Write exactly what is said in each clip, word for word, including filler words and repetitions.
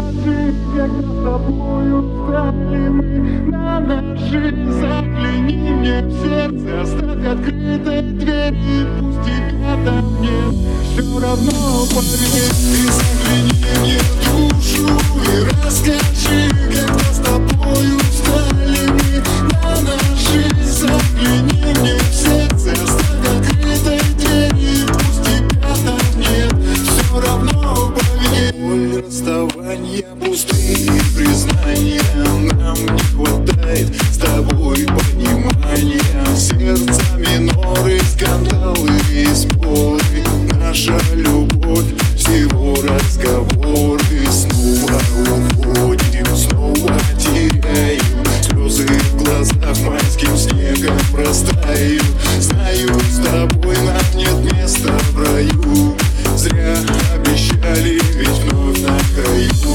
расскажи, когда с тобою стали мы на ножи. Загляни мне в сердце, оставь открытой дверь, и пусть тебя там нет, все равно поверь. Ты загляни мне в душу и расскажи, когда с тобою стали мы на ножи. Загляни мне в сердце, оставь открытой дверь, и пусть тебя там нет, все равно поверь. Боль расставания, пустые признания, нам не хватает с тобой понимания. Сердца миноры, скандалы и споры, наша любовь всего разговоры. Снова уходим, снова теряем, слезы в глазах майским снегом простают. Знаю, с тобой нам нет места в раю, зря обещали, ведь вновь на краю.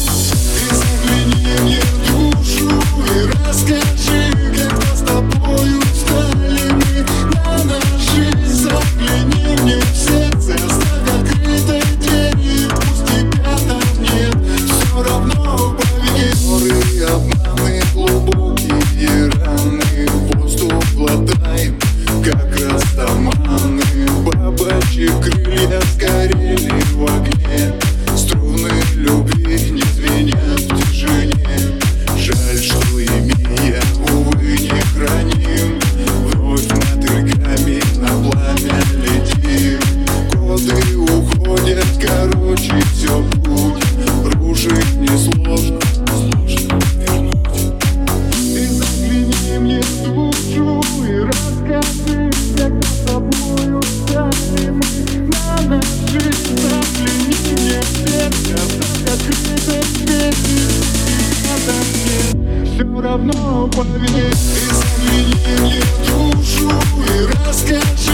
Ты загляни мне в душу и расскажи, когда с тобою стали мы на ножи. Загляни мне в сердце, оставь открытой дверь, и пусть тебя там нет, все равно поверь. Ссоры, обманы, глубокие раны, воздух глотаем, как растаманы. Бабочьи крылья сгорели в огне, струны любви не звенят в тишине. Жаль, что имея, увы, не храним, вновь мотыльками на пламя летим. Годы уходят, короче, все путь, рушить несложно, сложно вернуть. Ты загляни мне в душу и расскажи, когда с тобою стали мы на ножи. Загляни мне в сердце, оставь открытой дверь, тебя там нет, все равно поверь. Ты загляни мне в душу и расскажи,